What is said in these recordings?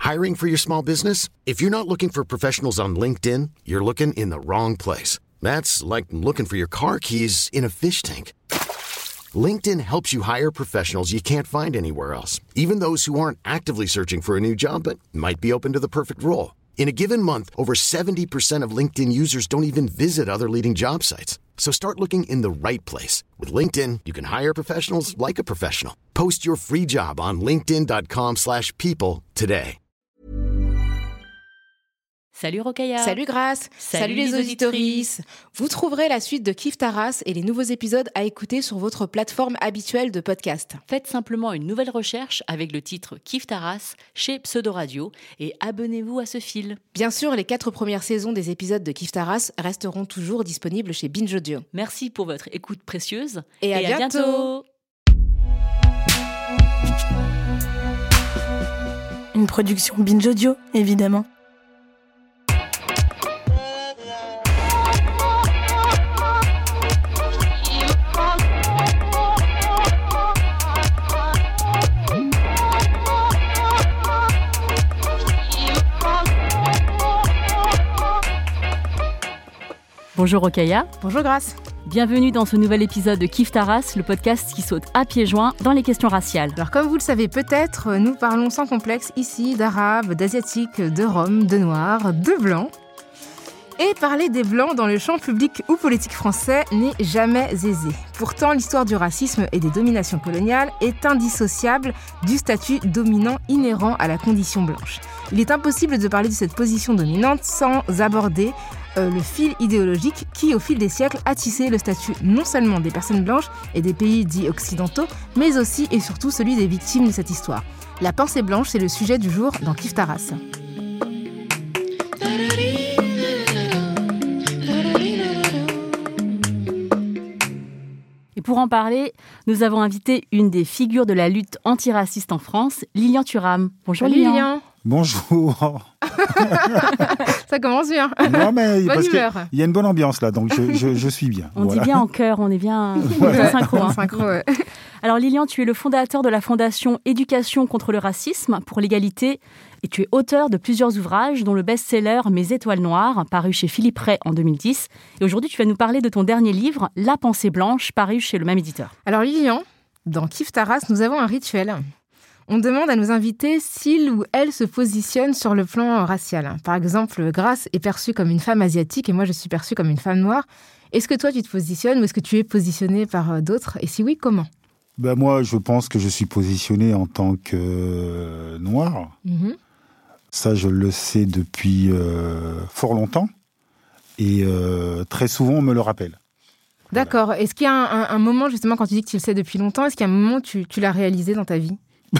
Hiring for your small business? If you're not looking for professionals on LinkedIn, you're looking in the wrong place. That's like looking for your car keys in a fish tank. LinkedIn helps you hire professionals you can't find anywhere else, even those who aren't actively searching for a new job but might be open to the perfect role. In a given month, over 70% of LinkedIn users don't even visit other leading job sites. So start looking in the right place. With LinkedIn, you can hire professionals like a professional. Post your free job on linkedin.com/people today. Salut Rokhaya. Salut Grace. Salut les auditorices. Vous trouverez la suite de Kif Taras et les nouveaux épisodes à écouter sur votre plateforme habituelle de podcast. Faites simplement une nouvelle recherche avec le titre Kif Taras chez Pseudo Radio et abonnez-vous à ce fil. Bien sûr, les 4 premières saisons des épisodes de Kif Taras resteront toujours disponibles chez Binge Audio. Merci pour votre écoute précieuse et à bientôt. Une production Binge Audio, évidemment. Bonjour Rokhaya. Bonjour Grace. Bienvenue dans ce nouvel épisode de Kif Taras, le podcast qui saute à pieds joints dans les questions raciales. Alors comme vous le savez peut-être, nous parlons sans complexe ici d'arabes, d'asiatiques, de roms, de noirs, de blancs. Et parler des blancs dans le champ public ou politique français n'est jamais aisé. Pourtant, l'histoire du racisme et des dominations coloniales est indissociable du statut dominant inhérent à la condition blanche. Il est impossible de parler de cette position dominante sans aborder le fil idéologique qui, au fil des siècles, a tissé le statut non seulement des personnes blanches et des pays dits occidentaux, mais aussi et surtout celui des victimes de cette histoire. La pensée blanche, c'est le sujet du jour dans Kif Taras. Et pour en parler, nous avons invité une des figures de la lutte antiraciste en France, Lilian Thuram. Bonjour Lilian. Bonjour. Ça commence bien. Non, mais bonne parce humeur. qu'il y a une bonne ambiance là, donc je suis bien. On dit bien en chœur, on est bien synchro. Hein. Synchro, ouais. Alors Lilian, tu es le fondateur de la fondation Éducation contre le racisme pour l'égalité et tu es auteur de plusieurs ouvrages dont le best-seller Mes étoiles noires, paru chez Philippe Ray en 2010. Et aujourd'hui, tu vas nous parler de ton dernier livre, La pensée blanche, paru chez le même éditeur. Alors Lilian, dans Kif Taras, nous avons un rituel. On demande à nos invités s'ils ou elles se positionnent sur le plan racial. Par exemple, Grace est perçue comme une femme asiatique et moi je suis perçue comme une femme noire. Est-ce que toi tu te positionnes ou est-ce que tu es positionné par d'autres ? Et si oui, comment ? Moi, je pense que je suis positionné en tant que noir. Mm-hmm. Ça, je le sais depuis fort longtemps. Et très souvent, on me le rappelle. D'accord. Voilà. Est-ce qu'il y a un moment, justement, quand tu dis que tu le sais depuis longtemps, est-ce qu'il y a un moment où tu l'as réalisé dans ta vie ?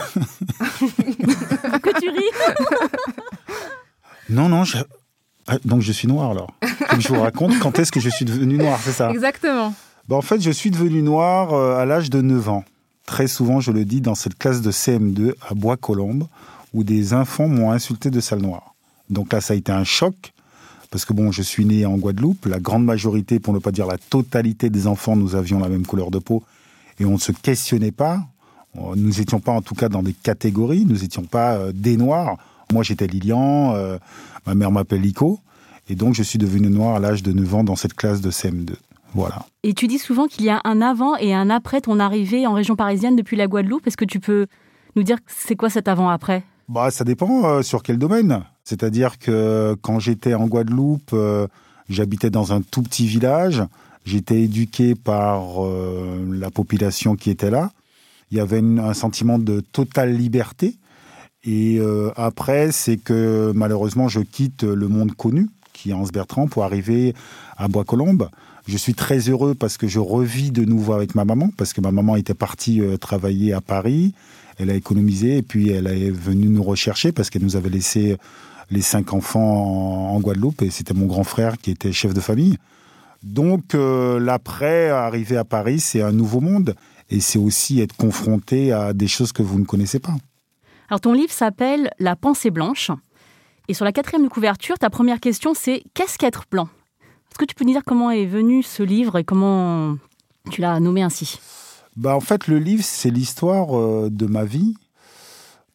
Que tu ris. Non, donc je suis noir alors. Comme je vous raconte, quand est-ce que je suis devenu noir, c'est ça ? Exactement. En fait, je suis devenu noir à l'âge de 9 ans. Très souvent, je le dis, dans cette classe de CM2 à Bois-Colombes, où des enfants m'ont insulté de sale noir. Donc là, ça a été un choc, parce que je suis né en Guadeloupe. La grande majorité, pour ne pas dire la totalité des enfants, nous avions la même couleur de peau, et on ne se questionnait pas. Nous n'étions pas en tout cas dans des catégories, nous n'étions pas des noirs. Moi j'étais Lilian, ma mère m'appelle Lico, et donc je suis devenu noir à l'âge de 9 ans dans cette classe de CM2. Voilà. Et tu dis souvent qu'il y a un avant et un après ton arrivée en région parisienne depuis la Guadeloupe. Est-ce que tu peux nous dire c'est quoi cet avant-après ? Ça dépend sur quel domaine. C'est-à-dire que quand j'étais en Guadeloupe, j'habitais dans un tout petit village, j'étais éduqué par la population qui était là. Il y avait un sentiment de totale liberté. Et après, c'est que malheureusement, je quitte le monde connu, qui est Anse-Bertrand, pour arriver à Bois-Colombes. Je suis très heureux parce que je revis de nouveau avec ma maman, parce que ma maman était partie travailler à Paris. Elle a économisé et puis elle est venue nous rechercher parce qu'elle nous avait laissé les 5 enfants en Guadeloupe et c'était mon grand frère qui était chef de famille. Donc l'après, arriver à Paris, c'est un nouveau monde. Et c'est aussi être confronté à des choses que vous ne connaissez pas. Alors ton livre s'appelle « La pensée blanche ». Et sur la 4e de couverture, ta première question, c'est « Qu'est-ce qu'être blanc ?» Est-ce que tu peux nous dire comment est venu ce livre et comment tu l'as nommé ainsi ? En fait, le livre, c'est l'histoire de ma vie.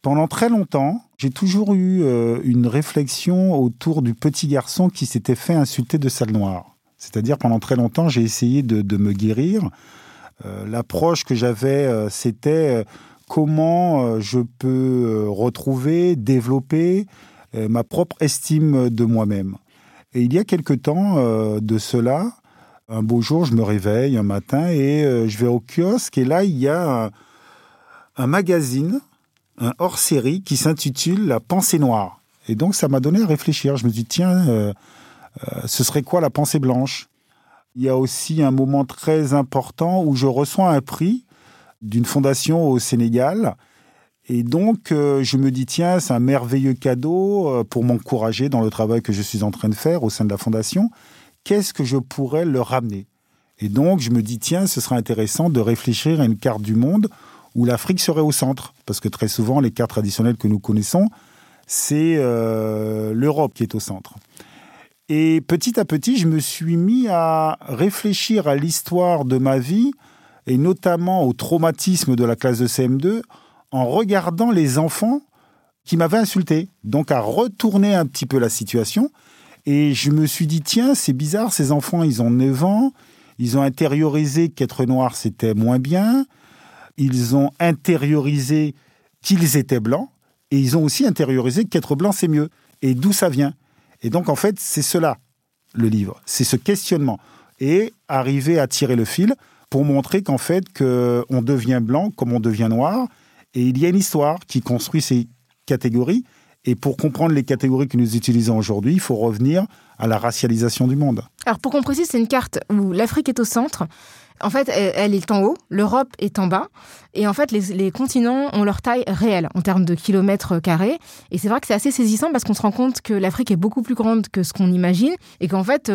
Pendant très longtemps, j'ai toujours eu une réflexion autour du petit garçon qui s'était fait insulter de sale noire. C'est-à-dire, pendant très longtemps, j'ai essayé de me guérir. L'approche que j'avais, c'était comment je peux retrouver, développer ma propre estime de moi-même. Et il y a quelque temps de cela, un beau jour, je me réveille un matin et je vais au kiosque et là, il y a un magazine, un hors-série qui s'intitule « La pensée noire ». Et donc, ça m'a donné à réfléchir. Je me dis, tiens, ce serait quoi la pensée blanche ? Il y a aussi un moment très important où je reçois un prix d'une fondation au Sénégal. Et donc, je me dis, tiens, c'est un merveilleux cadeau pour m'encourager dans le travail que je suis en train de faire au sein de la fondation. Qu'est-ce que je pourrais leur ramener ? Et donc, je me dis, tiens, ce serait intéressant de réfléchir à une carte du monde où l'Afrique serait au centre. Parce que très souvent, les cartes traditionnelles que nous connaissons, c'est l'Europe qui est au centre. Et petit à petit, je me suis mis à réfléchir à l'histoire de ma vie, et notamment au traumatisme de la classe de CM2, en regardant les enfants qui m'avaient insulté. Donc à retourner un petit peu la situation. Et je me suis dit, tiens, c'est bizarre, ces enfants, ils ont 9 ans, ils ont intériorisé qu'être noir, c'était moins bien. Ils ont intériorisé qu'ils étaient blancs, et ils ont aussi intériorisé qu'être blanc, c'est mieux. Et d'où ça vient ? Et donc, en fait, c'est cela, le livre. C'est ce questionnement. Et arriver à tirer le fil pour montrer qu'en fait, qu'on devient blanc comme on devient noir. Et il y a une histoire qui construit ces catégories. Et pour comprendre les catégories que nous utilisons aujourd'hui, il faut revenir à la racialisation du monde. Alors, pour qu'on précise, c'est une carte où l'Afrique est au centre. En fait, elle est en haut, l'Europe est en bas. Et en fait, les continents ont leur taille réelle en termes de kilomètres carrés. Et c'est vrai que c'est assez saisissant parce qu'on se rend compte que l'Afrique est beaucoup plus grande que ce qu'on imagine. Et qu'en fait,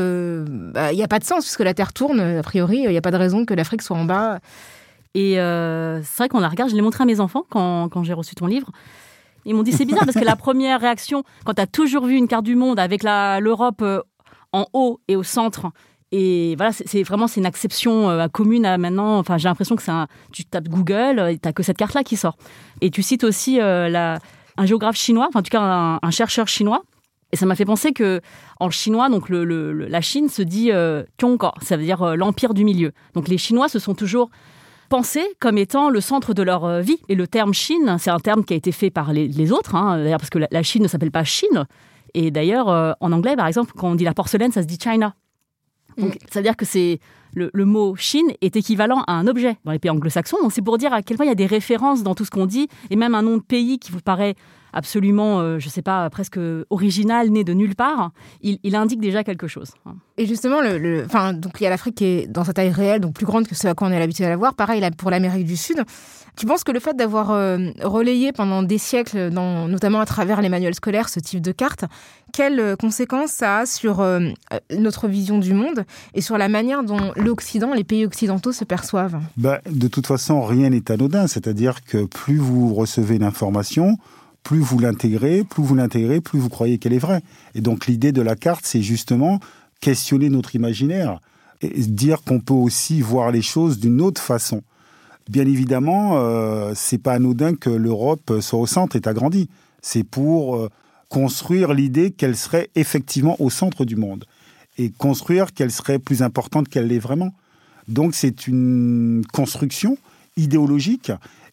il n'y a pas de sens puisque la Terre tourne. A priori, il n'y a pas de raison que l'Afrique soit en bas. Et c'est vrai qu'on la regarde. Je l'ai montré à mes enfants quand j'ai reçu ton livre. Ils m'ont dit, c'est bizarre parce que la première réaction, quand tu as toujours vu une carte du monde avec l'Europe en haut et au centre, et voilà, c'est une acception commune à maintenant. Enfin, j'ai l'impression que tu tapes Google, et t'as que cette carte-là qui sort. Et tu cites aussi un géographe chinois, enfin en tout cas un chercheur chinois. Et ça m'a fait penser que en chinois, donc la Chine se dit Tiongkor, ça veut dire l'empire du milieu. Donc les Chinois se sont toujours pensés comme étant le centre de leur vie. Et le terme Chine, c'est un terme qui a été fait par les autres, d'ailleurs parce que la Chine ne s'appelle pas Chine. Et d'ailleurs, en anglais, par exemple, quand on dit la porcelaine, ça se dit China. Donc, ça veut dire que le mot Chine est équivalent à un objet dans les pays anglo-saxons. Donc, c'est pour dire à quel point il y a des références dans tout ce qu'on dit, et même un nom de pays qui vous paraît absolument, je ne sais pas, presque original, né de nulle part, il indique déjà quelque chose. Et justement, donc il y a l'Afrique qui est dans sa taille réelle, donc plus grande que ce à quoi on est l'habitude à la voir. Pareil pour l'Amérique du Sud. Tu penses que le fait d'avoir relayé pendant des siècles, notamment à travers les manuels scolaires, ce type de carte, quelles conséquences ça a sur notre vision du monde et sur la manière dont l'Occident, les pays occidentaux se perçoivent ? De toute façon, rien n'est anodin. C'est-à-dire que plus vous recevez l'information, plus vous l'intégrez, plus vous croyez qu'elle est vraie. Et donc l'idée de la carte, c'est justement questionner notre imaginaire et dire qu'on peut aussi voir les choses d'une autre façon. Bien évidemment, c'est pas anodin que l'Europe soit au centre et agrandie. C'est pour construire l'idée qu'elle serait effectivement au centre du monde et construire qu'elle serait plus importante qu'elle l'est vraiment. Donc c'est une construction idéologique.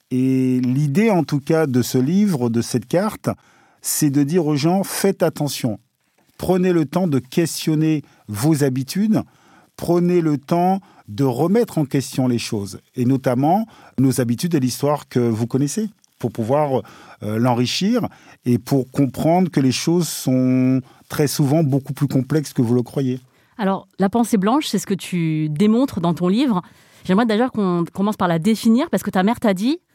Et l'idée, en tout cas, de ce livre, de cette carte, c'est de dire aux gens, faites attention. Prenez le temps de questionner vos habitudes. Prenez le temps de remettre en question les choses. Et notamment, nos habitudes et l'histoire que vous connaissez, pour pouvoir l'enrichir et pour comprendre que les choses sont très souvent beaucoup plus complexes que vous le croyez. Alors, la pensée blanche, c'est ce que tu démontres dans ton livre. J'aimerais d'ailleurs qu'on commence par la définir, parce que ta mère t'a dit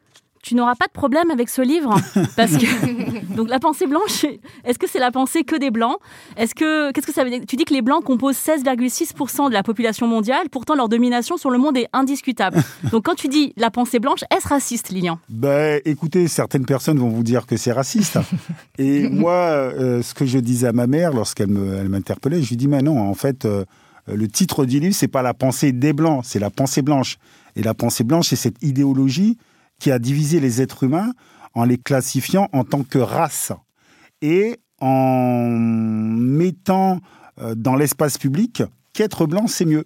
tu n'auras pas de problème avec ce livre, parce que donc la pensée blanche, est-ce que c'est la pensée que des blancs ? Qu'est-ce que ça veut dire ? Tu dis que les blancs composent 16,6% de la population mondiale, pourtant leur domination sur le monde est indiscutable. Donc quand tu dis la pensée blanche, est-ce raciste, Lilian ? Écoutez, certaines personnes vont vous dire que c'est raciste. Et moi, ce que je disais à ma mère lorsqu'elle m'interpellait, je lui dis mais non, en fait, le titre du livre, c'est pas la pensée des blancs, c'est la pensée blanche. Et la pensée blanche, c'est cette idéologie qui a divisé les êtres humains en les classifiant en tant que race et en mettant dans l'espace public qu'être blanc, c'est mieux.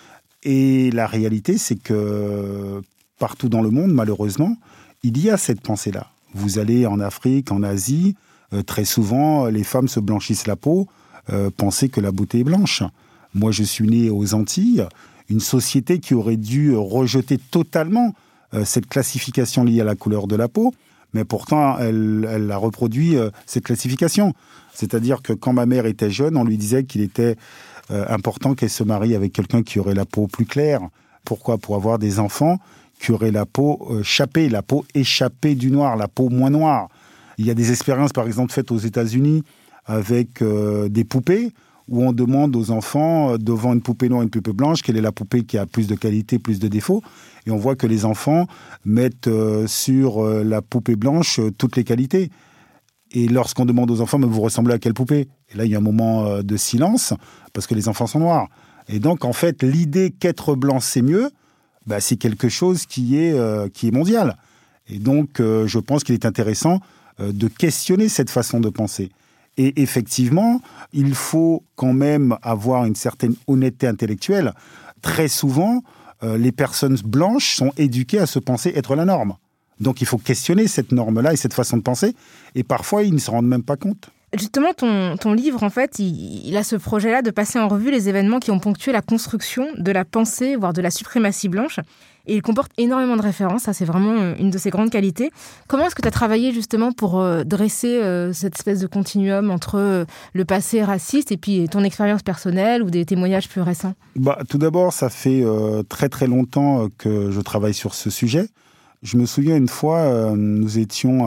Et la réalité, c'est que partout dans le monde, malheureusement, il y a cette pensée-là. Vous allez en Afrique, en Asie, très souvent, les femmes se blanchissent la peau, penser que la beauté est blanche. Moi, je suis né aux Antilles, une société qui aurait dû rejeter totalement cette classification liée à la couleur de la peau, mais pourtant, elle a reproduit cette classification. C'est-à-dire que quand ma mère était jeune, on lui disait qu'il était important qu'elle se marie avec quelqu'un qui aurait la peau plus claire. Pourquoi ? Pour avoir des enfants qui auraient la peau chapée, la peau échappée du noir, la peau moins noire. Il y a des expériences, par exemple, faites aux États-Unis avec des poupées, où on demande aux enfants, devant une poupée noire et une poupée blanche, quelle est la poupée qui a plus de qualités, plus de défauts. Et on voit que les enfants mettent sur la poupée blanche toutes les qualités. Et lorsqu'on demande aux enfants, mais vous ressemblez à quelle poupée ? Et là, il y a un moment de silence, parce que les enfants sont noirs. Et donc, en fait, l'idée qu'être blanc, c'est mieux, c'est quelque chose qui est mondial. Et donc, je pense qu'il est intéressant de questionner cette façon de penser. Et effectivement, il faut quand même avoir une certaine honnêteté intellectuelle. Très souvent, les personnes blanches sont éduquées à se penser être la norme. Donc il faut questionner cette norme-là et cette façon de penser. Et parfois, ils ne se rendent même pas compte. Justement, ton livre, en fait, il a ce projet-là de passer en revue les événements qui ont ponctué la construction de la pensée, voire de la suprématie blanche. Et il comporte énormément de références, ça c'est vraiment une de ses grandes qualités. Comment est-ce que tu as travaillé justement pour dresser cette espèce de continuum entre le passé raciste et puis ton expérience personnelle ou des témoignages plus récents ? Tout d'abord, ça fait très très longtemps que je travaille sur ce sujet. Je me souviens une fois, nous étions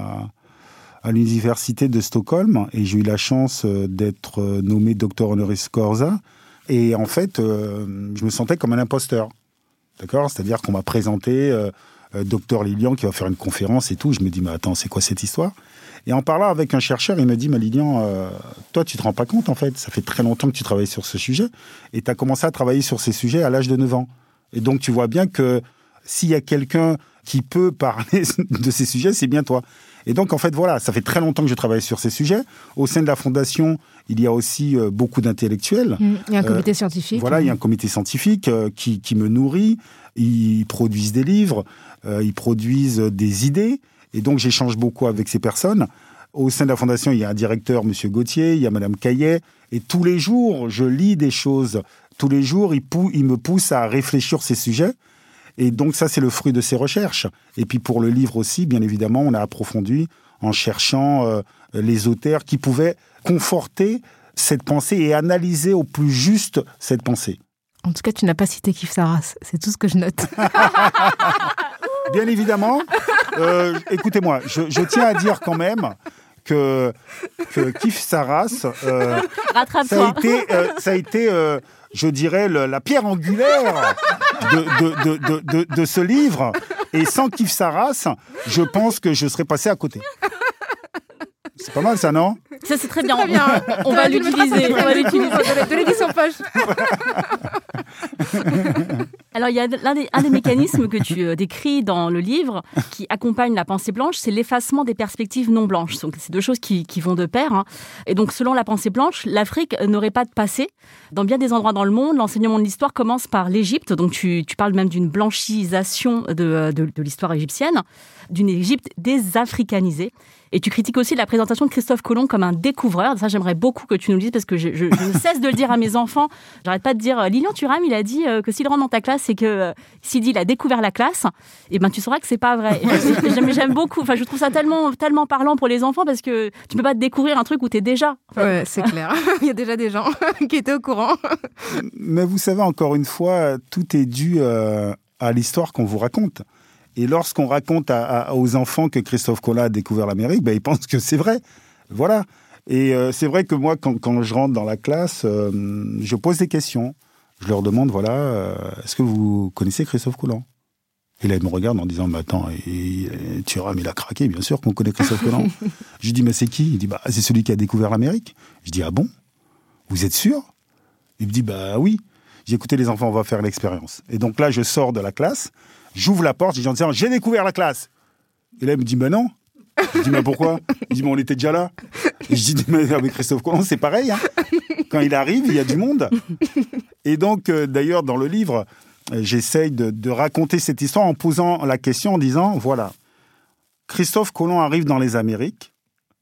à l'université de Stockholm et j'ai eu la chance d'être nommé docteur honoris causa. Et en fait, je me sentais comme un imposteur. D'accord ? C'est-à-dire qu'on m'a présenté docteur Lilian qui va faire une conférence et tout. Je me dis, mais attends, c'est quoi cette histoire ? Et en parlant avec un chercheur, il me dit, mais Lilian, toi, tu te rends pas compte, en fait. Ça fait très longtemps que tu travailles sur ce sujet. Et tu as commencé à travailler sur ces sujets à l'âge de 9 ans. Et donc, tu vois bien que s'il y a quelqu'un qui peut parler de ces sujets, c'est bien toi. Et donc, en fait, voilà, ça fait très longtemps que je travaille sur ces sujets. Au sein de la Fondation, il y a aussi beaucoup d'intellectuels. Il y a un comité scientifique. Voilà, il y a un comité scientifique qui me nourrit. Ils produisent des livres, ils produisent des idées. Et donc, j'échange beaucoup avec ces personnes. Au sein de la Fondation, il y a un directeur, M. Gauthier, il y a Mme Caillet. Et tous les jours, je lis des choses. Tous les jours, il me pousse à réfléchir sur ces sujets. Et donc, ça, c'est le fruit de ces recherches. Et puis, pour le livre aussi, bien évidemment, on a approfondi en cherchant les auteurs qui pouvaient conforter cette pensée et analyser au plus juste cette pensée. En tout cas, tu n'as pas cité Kif Saras. C'est tout ce que je note. Bien évidemment. Écoutez-moi, je tiens à dire quand même que Kif Saras, ça a été je dirais, la pierre angulaire de ce livre. Et sans Kif Saras, je pense que je serais passé à côté. C'est pas mal, ça, non ? Ça, c'est très bien. On va l'utiliser. De l'édition poche. Alors, il y a un des mécanismes que tu décris dans le livre qui accompagne la pensée blanche, c'est l'effacement des perspectives non blanches. Donc, c'est deux choses qui vont de pair. Hein. Et donc, selon la pensée blanche, l'Afrique n'aurait pas de passé. Dans bien des endroits dans le monde, l'enseignement de l'histoire commence par l'Égypte. Donc, tu parles même d'une blanchisation de l'histoire égyptienne, d'une Égypte désafricanisée. Et tu critiques aussi la présentation de Christophe Colomb comme un découvreur. Ça, j'aimerais beaucoup que tu nous le dises parce que je ne cesse de le dire à mes enfants. J'arrête pas de dire Lilian Thuram, il a dit que s'il rentre dans ta classe, c'est que s'il dit il a découvert la classe, et ben tu sauras que c'est pas vrai. J'aime beaucoup. Enfin, je trouve ça tellement parlant pour les enfants parce que tu peux pas découvrir un truc où tu es déjà. Ouais, c'est clair. Il y a déjà des gens qui étaient au courant. Mais vous savez, encore une fois, tout est dû à l'histoire qu'on vous raconte. Et lorsqu'on raconte aux enfants que Christophe Colomb a découvert l'Amérique, ils pensent que c'est vrai. Voilà. Et c'est vrai que moi, quand je rentre dans la classe, je pose des questions. Je leur demande, est-ce que vous connaissez Christophe Colomb ? Et là, ils me regardent en disant, mais attends, Thuram, il a craqué, bien sûr qu'on connaît Christophe Colomb. Je lui dis, mais c'est qui ? Il dit, c'est celui qui a découvert l'Amérique. Je dis, ah bon ? Vous êtes sûr ? Il me dit, oui. J'ai écouté les enfants, on va faire l'expérience. Et donc là, je sors de la classe. J'ouvre la porte, je dis, j'ai découvert la classe. Et là, il me dit, non, Je dis, mais pourquoi? Il dit, mais on était déjà là. Et je dis, mais avec Christophe Colomb, c'est pareil. Hein. Quand il arrive, il y a du monde. Et donc, d'ailleurs, dans le livre, j'essaye de raconter cette histoire en posant la question, en disant, voilà, Christophe Colomb arrive dans les Amériques.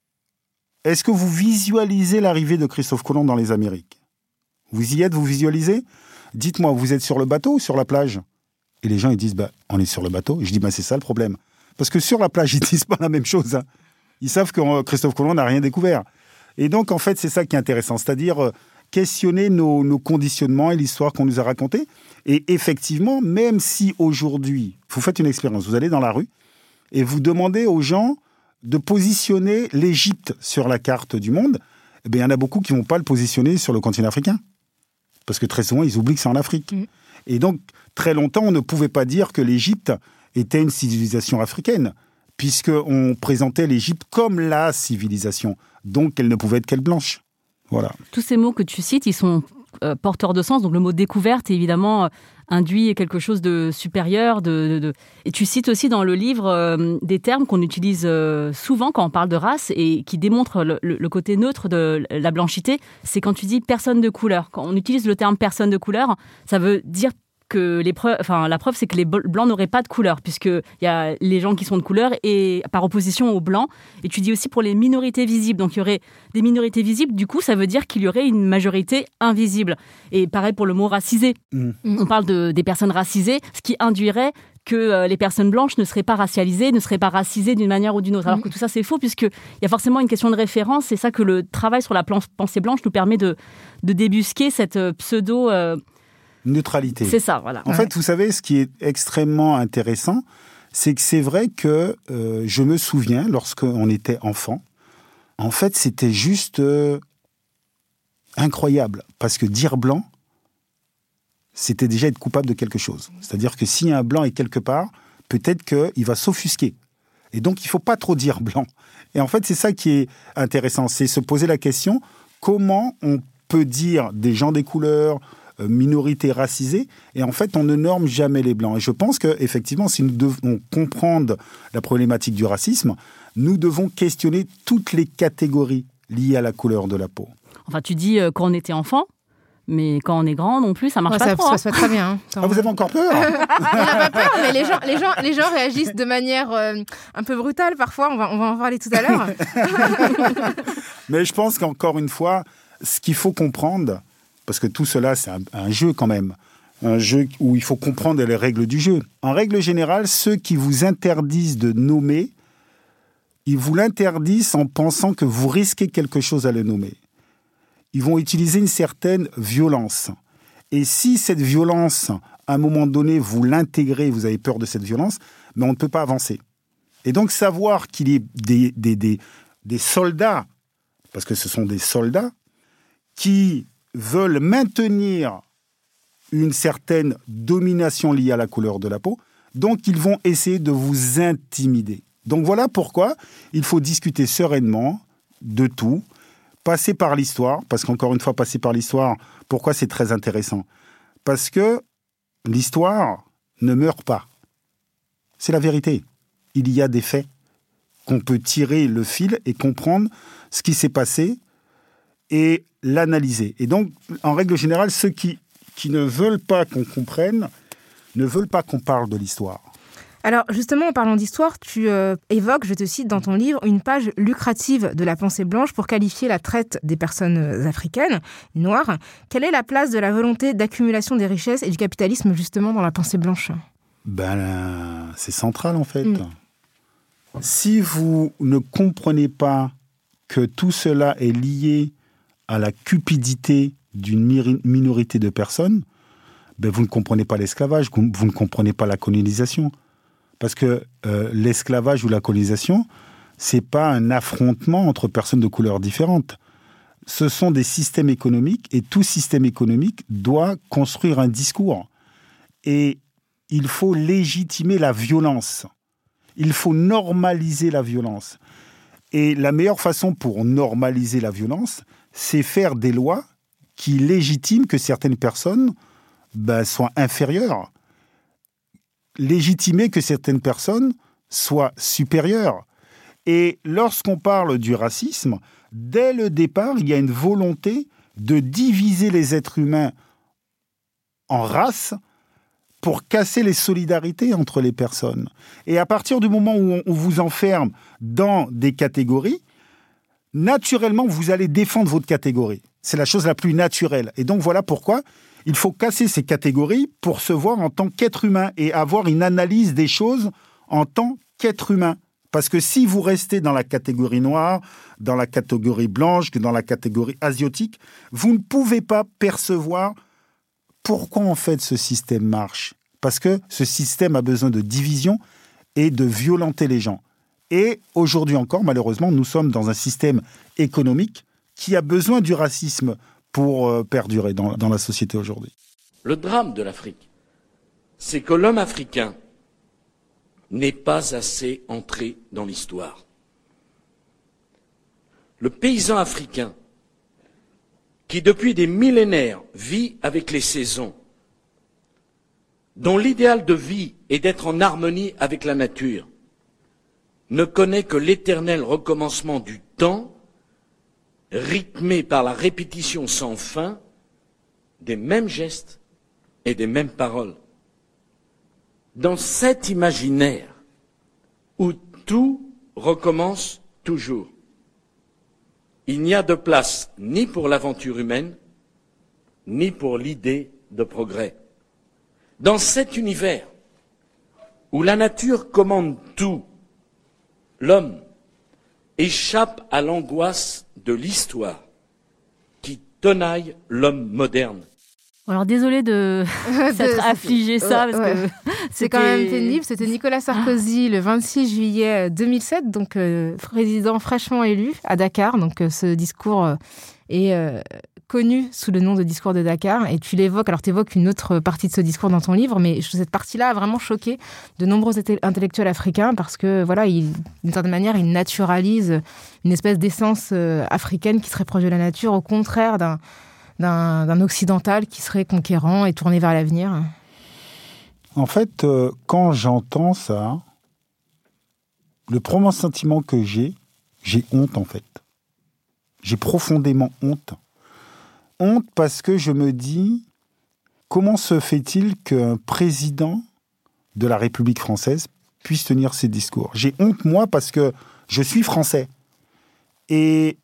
Est-ce que vous visualisez l'arrivée de Christophe Colomb dans les Amériques? Vous y êtes, vous visualisez? Dites-moi, vous êtes sur le bateau ou sur la plage? Et les gens, ils disent, on est sur le bateau. Et je dis, c'est ça le problème. Parce que sur la plage, ils disent pas la même chose. Hein. Ils savent que Christophe Colomb n'a rien découvert. Et donc, en fait, c'est ça qui est intéressant. C'est-à-dire questionner nos conditionnements et l'histoire qu'on nous a racontée. Et effectivement, même si aujourd'hui, vous faites une expérience, vous allez dans la rue et vous demandez aux gens de positionner l'Égypte sur la carte du monde, eh bien, il y en a beaucoup qui ne vont pas le positionner sur le continent africain. Parce que très souvent, ils oublient que c'est en Afrique. Et donc, très longtemps, on ne pouvait pas dire que l'Égypte était une civilisation africaine, puisqu'on présentait l'Égypte comme la civilisation. Donc, elle ne pouvait être qu'elle blanche. Voilà. Tous ces mots que tu cites, ils sont porteurs de sens. Donc, le mot découverte, évidemment, induit quelque chose de supérieur. Et tu cites aussi dans le livre des termes qu'on utilise souvent quand on parle de race et qui démontrent le côté neutre de la blanchité. C'est quand tu dis personne de couleur. Quand on utilise le terme personne de couleur, ça veut dire que la preuve, c'est que les blancs n'auraient pas de couleur, puisqu'il y a les gens qui sont de couleur et par opposition aux blancs. Et tu dis aussi pour les minorités visibles. Donc, il y aurait des minorités visibles. Du coup, ça veut dire qu'il y aurait une majorité invisible. Et pareil pour le mot racisé. On parle des personnes racisées, ce qui induirait que les personnes blanches ne seraient pas racialisées, ne seraient pas racisées d'une manière ou d'une autre. Alors que tout ça, c'est faux, puisqu'il y a forcément une question de référence. C'est ça que le travail sur la pensée blanche nous permet de débusquer cette pseudo... neutralité. C'est ça, voilà. En fait, vous savez, ce qui est extrêmement intéressant, c'est que c'est vrai que je me souviens, lorsqu'on était enfant, en fait, c'était juste incroyable. Parce que dire blanc, c'était déjà être coupable de quelque chose. C'est-à-dire que si un blanc est quelque part, peut-être qu'il va s'offusquer. Et donc, il ne faut pas trop dire blanc. Et en fait, c'est ça qui est intéressant, c'est se poser la question, comment on peut dire des gens des couleurs, minorités racisées, et en fait, on ne norme jamais les Blancs. Et je pense qu'effectivement, si nous devons comprendre la problématique du racisme, nous devons questionner toutes les catégories liées à la couleur de la peau. Enfin, tu dis quand on était enfant, mais quand on est grand non plus, ça marche pas trop. Ça se passe très bien. Ah, vous avez encore peur? On n'a pas peur, mais les gens réagissent de manière un peu brutale parfois. On va en parler tout à l'heure. Mais je pense qu'encore une fois, ce qu'il faut comprendre, parce que tout cela, c'est un jeu quand même, un jeu où il faut comprendre les règles du jeu. En règle générale, ceux qui vous interdisent de nommer, ils vous l'interdisent en pensant que vous risquez quelque chose à le nommer. Ils vont utiliser une certaine violence. Et si cette violence, à un moment donné, vous l'intégrez, vous avez peur de cette violence, mais on ne peut pas avancer. Et donc, savoir qu'il y ait des soldats, parce que ce sont des soldats, qui veulent maintenir une certaine domination liée à la couleur de la peau, donc ils vont essayer de vous intimider. Donc voilà pourquoi il faut discuter sereinement de tout, passer par l'histoire, parce qu'encore une fois, passer par l'histoire, pourquoi c'est très intéressant? Parce que l'histoire ne meurt pas. C'est la vérité. Il y a des faits qu'on peut tirer le fil et comprendre ce qui s'est passé et l'analyser. Et donc, en règle générale, ceux qui ne veulent pas qu'on comprenne, ne veulent pas qu'on parle de l'histoire. Alors, justement, en parlant d'histoire, tu évoques, je te cite dans ton livre, une page lucrative de la pensée blanche pour qualifier la traite des personnes africaines, noires. Quelle est la place de la volonté d'accumulation des richesses et du capitalisme, justement, dans la pensée blanche? C'est central, en fait. Si vous ne comprenez pas que tout cela est lié à la cupidité d'une minorité de personnes, vous ne comprenez pas l'esclavage, vous ne comprenez pas la colonisation. Parce que l'esclavage ou la colonisation, c'est pas un affrontement entre personnes de couleurs différentes. Ce sont des systèmes économiques et tout système économique doit construire un discours. Et il faut légitimer la violence. Il faut normaliser la violence. Et la meilleure façon pour normaliser la violence, c'est faire des lois qui légitiment que certaines personnes soient inférieures. Légitimer que certaines personnes soient supérieures. Et lorsqu'on parle du racisme, dès le départ, il y a une volonté de diviser les êtres humains en races pour casser les solidarités entre les personnes. Et à partir du moment où on vous enferme dans des catégories, naturellement, vous allez défendre votre catégorie. C'est la chose la plus naturelle. Et donc, voilà pourquoi il faut casser ces catégories pour se voir en tant qu'être humain et avoir une analyse des choses en tant qu'être humain. Parce que si vous restez dans la catégorie noire, dans la catégorie blanche, dans la catégorie asiatique, vous ne pouvez pas percevoir pourquoi en fait ce système marche. Parce que ce système a besoin de division et de violenter les gens. Et aujourd'hui encore, malheureusement, nous sommes dans un système économique qui a besoin du racisme pour perdurer dans la société aujourd'hui. Le drame de l'Afrique, c'est que l'homme africain n'est pas assez entré dans l'histoire. Le paysan africain, qui depuis des millénaires vit avec les saisons, dont l'idéal de vie est d'être en harmonie avec la nature, ne connaît que l'éternel recommencement du temps, rythmé par la répétition sans fin des mêmes gestes et des mêmes paroles. Dans cet imaginaire où tout recommence toujours, il n'y a de place ni pour l'aventure humaine, ni pour l'idée de progrès. Dans cet univers où la nature commande tout, l'homme échappe à l'angoisse de l'histoire qui tenaille l'homme moderne. Alors désolé de s'être affligé ça, parce que c'est quand même pénible. C'était Nicolas Sarkozy le 26 juillet 2007, donc président fraîchement élu à Dakar. Donc ce discours est connu sous le nom de discours de Dakar. Et tu l'évoques, alors tu évoques une autre partie de ce discours dans ton livre, mais cette partie-là a vraiment choqué de nombreux intellectuels africains parce que, voilà, d'une certaine manière, il naturalise une espèce d'essence africaine qui serait proche de la nature, au contraire d'un occidental qui serait conquérant et tourné vers l'avenir. En fait, quand j'entends ça, le premier sentiment que j'ai honte, en fait. J'ai profondément honte. Honte parce que je me dis, comment se fait-il qu'un président de la République française puisse tenir ces discours ? J'ai honte, moi, parce que je suis français. Et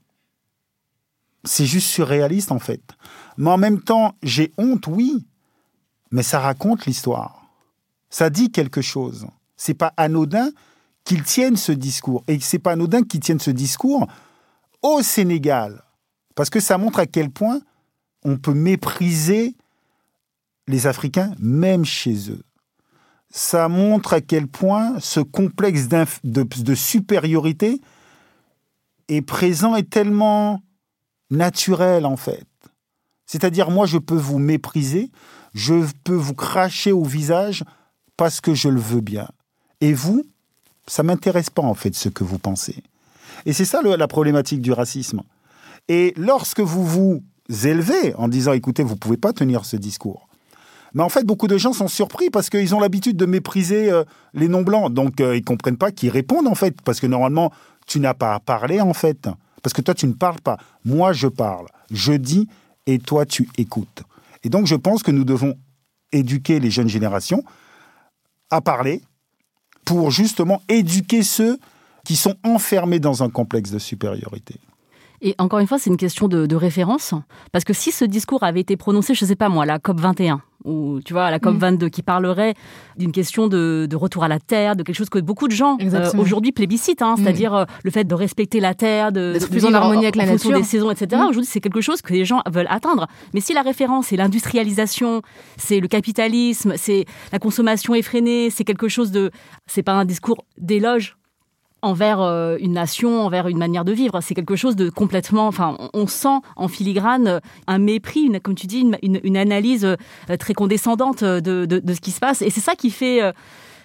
c'est juste surréaliste, en fait. Mais en même temps, j'ai honte, oui, mais ça raconte l'histoire. Ça dit quelque chose. C'est pas anodin qu'il tienne ce discours. Et c'est pas anodin qu'il tienne ce discours au Sénégal. Parce que ça montre à quel point on peut mépriser les Africains, même chez eux. Ça montre à quel point ce complexe de supériorité est présent et tellement naturel, en fait. C'est-à-dire, moi, je peux vous mépriser, je peux vous cracher au visage parce que je le veux bien. Et vous, ça ne m'intéresse pas, en fait, ce que vous pensez. Et c'est ça la problématique du racisme. Et lorsque vous vous élevez en disant, écoutez, vous ne pouvez pas tenir ce discours. Mais en fait, beaucoup de gens sont surpris parce qu'ils ont l'habitude de mépriser les non-blancs. Donc, ils ne comprennent pas qu'ils répondent, en fait. Parce que normalement, tu n'as pas à parler, en fait. Parce que toi, tu ne parles pas. Moi, je parle. Je dis et toi, tu écoutes. Et donc, je pense que nous devons éduquer les jeunes générations à parler pour justement éduquer ceux qui sont enfermés dans un complexe de supériorité. Et encore une fois, c'est une question de référence. Parce que si ce discours avait été prononcé, je ne sais pas moi, à la COP21, ou tu vois, à la COP22, qui parlerait d'une question de retour à la terre, de quelque chose que beaucoup de gens aujourd'hui plébiscitent, c'est-à-dire le fait de respecter la terre, d'être plus en harmonie avec la nature, des saisons, etc. Aujourd'hui, c'est quelque chose que les gens veulent atteindre. Mais si la référence, c'est l'industrialisation, c'est le capitalisme, c'est la consommation effrénée, c'est quelque chose c'est pas un discours d'éloge envers une nation, envers une manière de vivre. C'est quelque chose de complètement... Enfin, on sent en filigrane un mépris, comme tu dis, une analyse très condescendante de ce qui se passe. Et c'est ça qui fait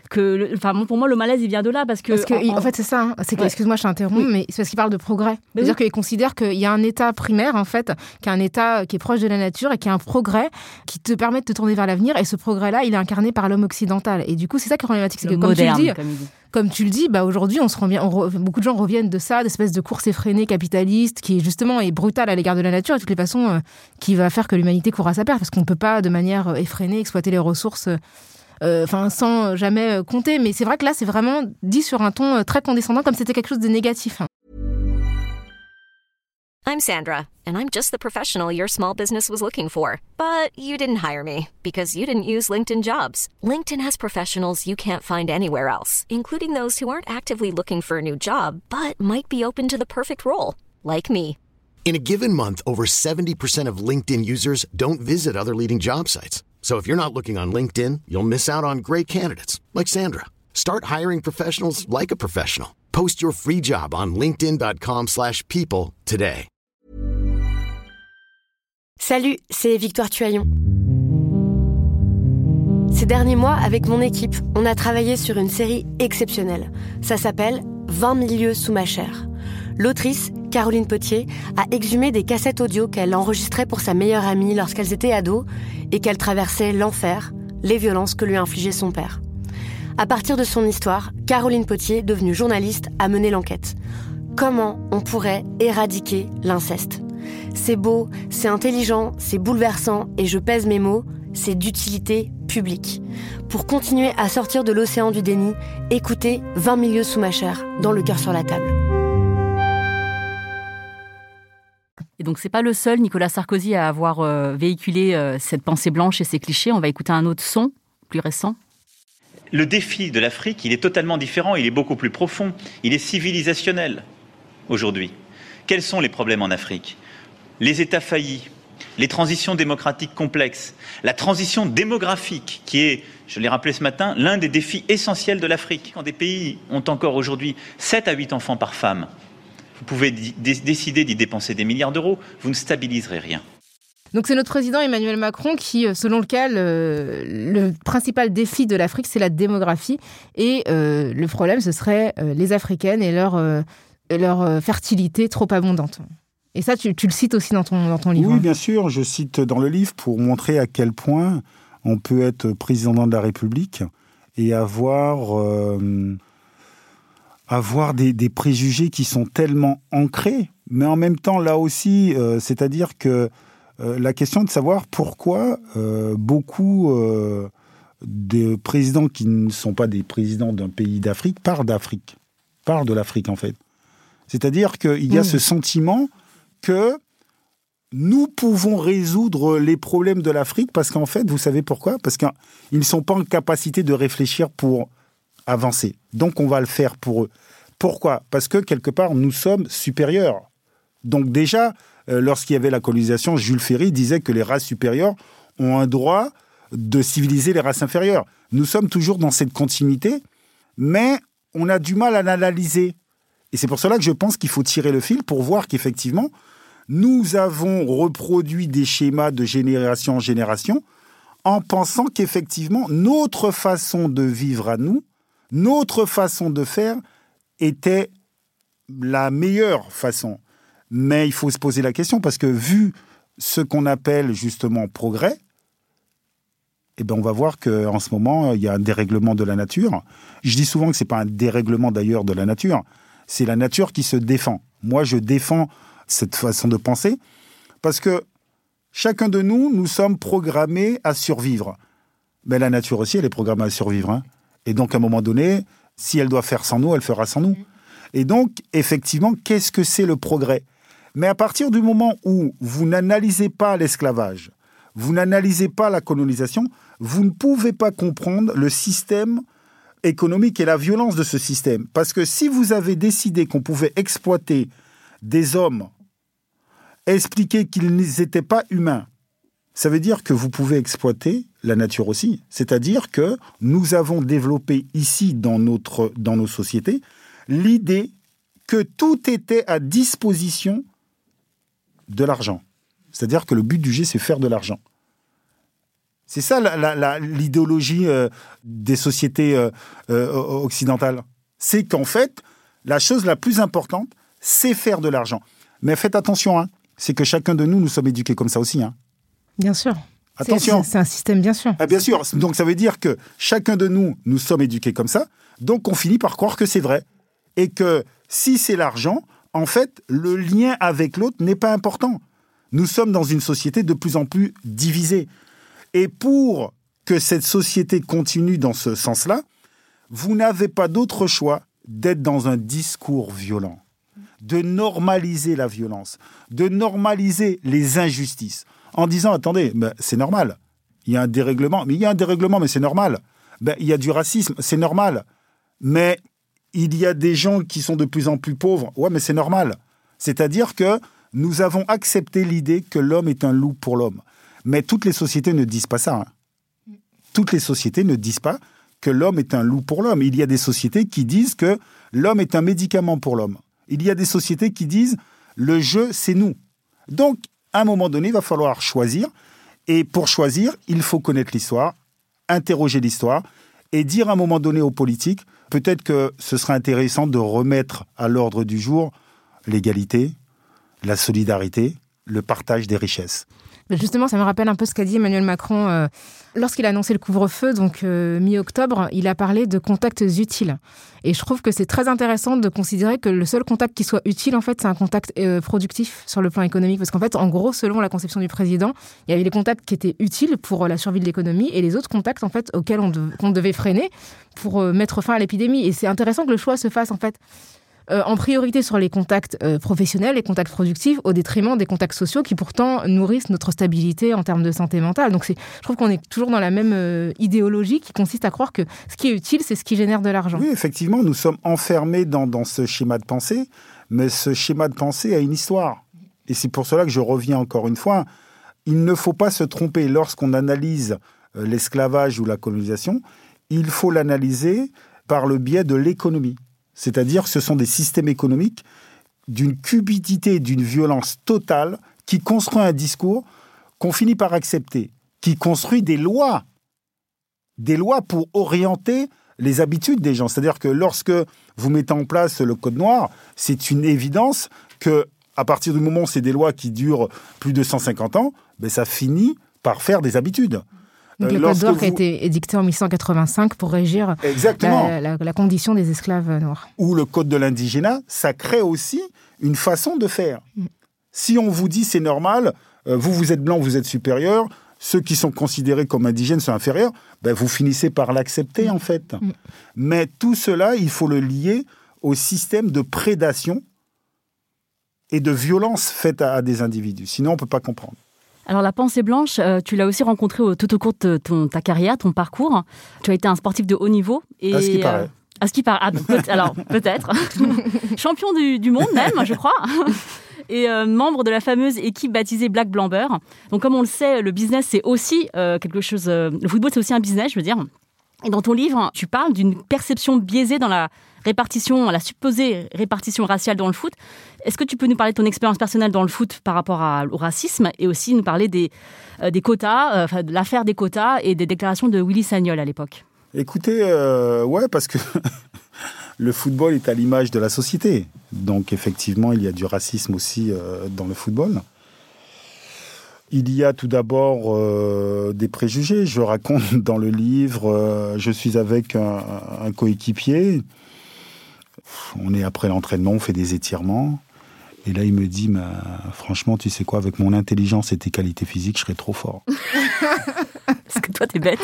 pour moi, le malaise, il vient de là. Parce que en fait, c'est ça. Hein. Excuse-moi, je t'interromps, mais c'est parce qu'il parle de progrès. C'est-à-dire qu'il considère qu'il y a un état primaire, en fait, qui est un état qui est proche de la nature et qui est un progrès qui te permet de te tourner vers l'avenir. Et ce progrès-là, il est incarné par l'homme occidental. Et du coup, c'est ça qui est problématique. C'est que, comme tu le dis, aujourd'hui, beaucoup de gens reviennent de ça, d'espèce de course effrénée capitaliste qui, justement, est brutale à l'égard de la nature et de toutes les façons qui va faire que l'humanité court à sa perte. Parce qu'on ne peut pas, de manière effrénée, exploiter les ressources sans jamais compter. Mais c'est vrai que là, c'est vraiment dit sur un ton très condescendant, comme c'était quelque chose de négatif. I'm Sandra, and I'm just the professional your small business was looking for. But you didn't hire me, because you didn't use LinkedIn Jobs. LinkedIn has professionals you can't find anywhere else, including those who aren't actively looking for a new job, but might be open to the perfect role, like me. In a given month, over 70% of LinkedIn users don't visit other leading job sites. So if you're not looking on LinkedIn, you'll miss out on great candidates like Sandra. Start hiring professionals like a professional. Post your free job on linkedin.com/people today. Salut, c'est Victoire Tuaillon. Ces derniers mois, avec mon équipe, on a travaillé sur une série exceptionnelle. Ça s'appelle 20 000 lieues sous ma chair. L'autrice, Caroline Potier, a exhumé des cassettes audio qu'elle enregistrait pour sa meilleure amie lorsqu'elles étaient ados et qu'elle traversait l'enfer, les violences que lui infligeait son père. À partir de son histoire, Caroline Potier, devenue journaliste, a mené l'enquête. Comment on pourrait éradiquer l'inceste ? C'est beau, c'est intelligent, c'est bouleversant et je pèse mes mots, c'est d'utilité publique. Pour continuer à sortir de l'océan du déni, écoutez 20 000 lieues sous ma chair, dans Le cœur sur la table. Et donc, c'est pas le seul, Nicolas Sarkozy, à avoir véhiculé cette pensée blanche et ces clichés. On va écouter un autre son, plus récent. Le défi de l'Afrique, il est totalement différent, il est beaucoup plus profond, il est civilisationnel aujourd'hui. Quels sont les problèmes en Afrique ? Les États faillis, les transitions démocratiques complexes, la transition démographique qui est, je l'ai rappelé ce matin, l'un des défis essentiels de l'Afrique. Quand des pays ont encore aujourd'hui 7 à 8 enfants par femme, vous pouvez décider d'y dépenser des milliards d'euros, vous ne stabiliserez rien. Donc c'est notre président Emmanuel Macron qui, selon lequel le principal défi de l'Afrique, c'est la démographie. Et le problème, ce serait les Africaines et leur fertilité trop abondante. Et ça, tu le cites aussi dans ton livre. Oui, bien sûr, je cite dans le livre pour montrer à quel point on peut être président de la République et avoir des préjugés qui sont tellement ancrés. Mais en même temps, là aussi, c'est-à-dire que la question de savoir pourquoi beaucoup de présidents qui ne sont pas des présidents d'un pays d'Afrique parlent de l'Afrique en fait. C'est-à-dire qu'il y a ce sentiment que nous pouvons résoudre les problèmes de l'Afrique parce qu'en fait, vous savez pourquoi ? Parce qu'ils ne sont pas en capacité de réfléchir pour avancer. Donc, on va le faire pour eux. Pourquoi ? Parce que, quelque part, nous sommes supérieurs. Donc déjà, lorsqu'il y avait la colonisation, Jules Ferry disait que les races supérieures ont un droit de civiliser les races inférieures. Nous sommes toujours dans cette continuité, mais on a du mal à l'analyser. Et c'est pour cela que je pense qu'il faut tirer le fil pour voir qu'effectivement, nous avons reproduit des schémas de génération en génération en pensant qu'effectivement, notre façon de vivre à nous, notre façon de faire était la meilleure façon. Mais il faut se poser la question parce que vu ce qu'on appelle justement progrès, eh ben on va voir qu'en ce moment, il y a un dérèglement de la nature. Je dis souvent que ce n'est pas un dérèglement d'ailleurs de la nature, c'est la nature qui se défend. Moi, je défends cette façon de penser parce que chacun de nous, nous sommes programmés à survivre. Mais la nature aussi, elle est programmée à survivre. Hein. Et donc, à un moment donné, si elle doit faire sans nous, elle fera sans nous. Et donc, effectivement, qu'est-ce que c'est le progrès ? Mais à partir du moment où vous n'analysez pas l'esclavage, vous n'analysez pas la colonisation, vous ne pouvez pas comprendre le système économique et la violence de ce système. Parce que si vous avez décidé qu'on pouvait exploiter des hommes, expliquer qu'ils n'étaient pas humains, ça veut dire que vous pouvez exploiter la nature aussi. C'est-à-dire que nous avons développé ici, dans nos sociétés, l'idée que tout était à disposition de l'argent. C'est-à-dire que le but du jeu, c'est faire de l'argent. C'est ça l'idéologie des sociétés occidentales. C'est qu'en fait, la chose la plus importante, c'est faire de l'argent. Mais faites attention, c'est que chacun de nous sommes éduqués comme ça aussi. Bien sûr. Attention. C'est un système, bien sûr. Bien sûr. Donc ça veut dire que chacun de nous sommes éduqués comme ça. Donc on finit par croire que c'est vrai. Et que si c'est l'argent, en fait, le lien avec l'autre n'est pas important. Nous sommes dans une société de plus en plus divisée. Et pour que cette société continue dans ce sens-là, vous n'avez pas d'autre choix d'être dans un discours violent, de normaliser la violence, de normaliser les injustices, en disant, attendez, c'est normal, il y a un dérèglement, mais c'est normal. Il y a du racisme, c'est normal. Mais il y a des gens qui sont de plus en plus pauvres, ouais, mais c'est normal. C'est-à-dire que nous avons accepté l'idée que l'homme est un loup pour l'homme. Mais toutes les sociétés ne disent pas ça. Toutes les sociétés ne disent pas que l'homme est un loup pour l'homme. Il y a des sociétés qui disent que l'homme est un médicament pour l'homme. Il y a des sociétés qui disent le jeu, c'est nous. Donc, à un moment donné, il va falloir choisir. Et pour choisir, il faut connaître l'histoire, interroger l'histoire et dire à un moment donné aux politiques, peut-être que ce sera intéressant de remettre à l'ordre du jour l'égalité, la solidarité, le partage des richesses. Justement, ça me rappelle un peu ce qu'a dit Emmanuel Macron lorsqu'il a annoncé le couvre-feu, donc mi-octobre, il a parlé de contacts utiles. Et je trouve que c'est très intéressant de considérer que le seul contact qui soit utile, en fait, c'est un contact productif sur le plan économique. Parce qu'en fait, en gros, selon la conception du président, il y avait les contacts qui étaient utiles pour la survie de l'économie et les autres contacts, en fait, auxquels qu'on devait freiner pour mettre fin à l'épidémie. Et c'est intéressant que le choix se fasse, en fait, en priorité sur les contacts professionnels, les contacts productifs, au détriment des contacts sociaux qui pourtant nourrissent notre stabilité en termes de santé mentale. Donc je trouve qu'on est toujours dans la même idéologie qui consiste à croire que ce qui est utile, c'est ce qui génère de l'argent. Oui, effectivement, nous sommes enfermés dans ce schéma de pensée, mais ce schéma de pensée a une histoire. Et c'est pour cela que je reviens encore une fois, il ne faut pas se tromper lorsqu'on analyse l'esclavage ou la colonisation, il faut l'analyser par le biais de l'économie. C'est-à-dire que ce sont des systèmes économiques d'une cupidité, d'une violence totale qui construit un discours qu'on finit par accepter, qui construit des lois pour orienter les habitudes des gens. C'est-à-dire que lorsque vous mettez en place le code noir, c'est une évidence qu'à partir du moment où c'est des lois qui durent plus de 150 ans, ça finit par faire des habitudes. Donc le code noir qui a été édicté en 1885 pour régir la condition des esclaves noirs. Ou le code de l'indigénat, ça crée aussi une façon de faire. Si on vous dit c'est normal, vous êtes blanc, vous êtes supérieur, ceux qui sont considérés comme indigènes sont inférieurs, vous finissez par l'accepter en fait. Mais tout cela, il faut le lier au système de prédation et de violence faite à des individus. Sinon, on ne peut pas comprendre. Alors la pensée blanche, tu l'as aussi rencontrée tout au cours de ta carrière, ton parcours. Tu as été un sportif de haut niveau. Et, à ce qui paraît. À ce qui paraît. Alors peut-être. Champion du monde même, je crois. Et membre de la fameuse équipe baptisée Black Blamber. Donc comme on le sait, le business c'est aussi quelque chose... le football c'est aussi un business, je veux dire. Et dans ton livre, tu parles d'une perception biaisée dans la supposée répartition raciale dans le foot. Est-ce que tu peux nous parler de ton expérience personnelle dans le foot par rapport au racisme et aussi nous parler des quotas, de l'affaire des quotas et des déclarations de Willy Sagnol à l'époque? Écoutez, ouais, parce que le football est à l'image de la société. Donc effectivement, il y a du racisme aussi dans le football. Il y a tout d'abord des préjugés. Je raconte dans le livre, je suis avec un coéquipier. On est après l'entraînement, on fait des étirements. Et là, il me dit, franchement, tu sais quoi, avec mon intelligence et tes qualités physiques, je serais trop fort. Parce que toi, t'es bête.